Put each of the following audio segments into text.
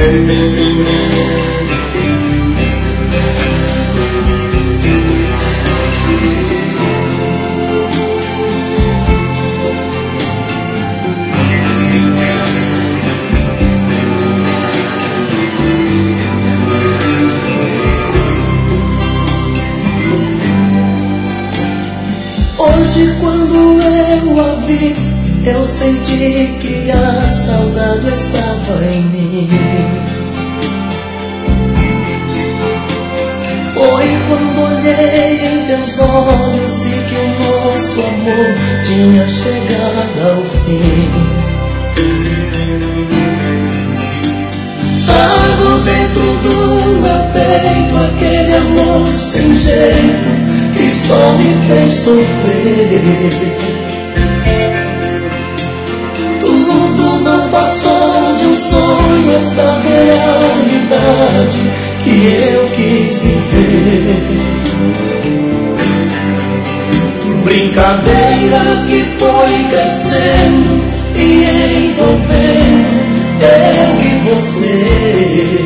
Hoje quando eu a vi, eu senti que a saudade estava em mim. Foi quando olhei em teus olhos, vi que o nosso amor tinha chegado ao fim. Trago dentro do meu peito aquele amor sem jeito que só me fez sofrer. Tudo não passou de um sonho, esta realidade que eu quis viver. Brincadeira que foi crescendo e envolvendo eu e você.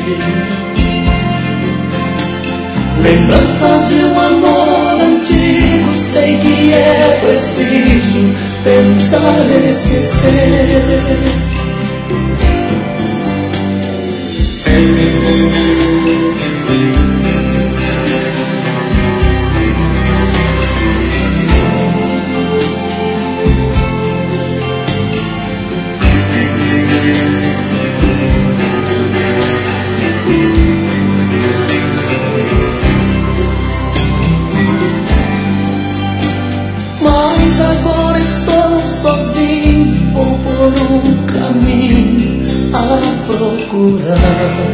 Lembranças de um amor antigo, sei que é preciso tentar esquecer. Mas agora estou sozinho, vou por um caminho a procurar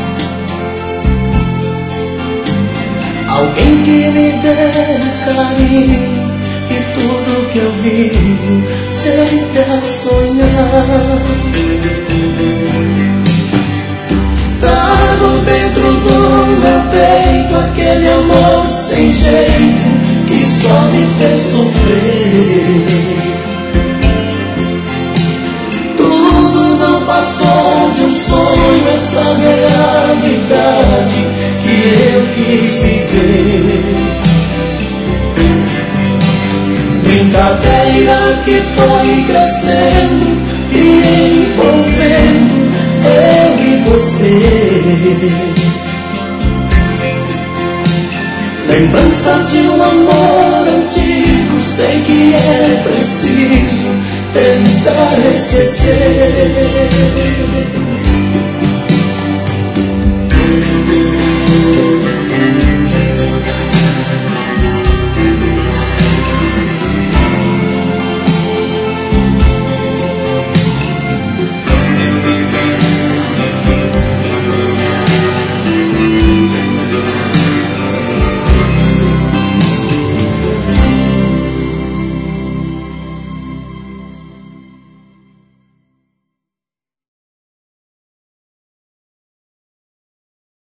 alguém que me dê carinho e tudo que eu vivo sempre a sonhar. Trago dentro do meu peito aquele amor sem jeito que só me fez sofrer. Tudo não passou de um sonho, esta realidade que eu quis viver. Brincadeira que foi crescendo e envolvendo eu e você. Lembranças de um amor antigo, sei que é preciso tentar esquecer.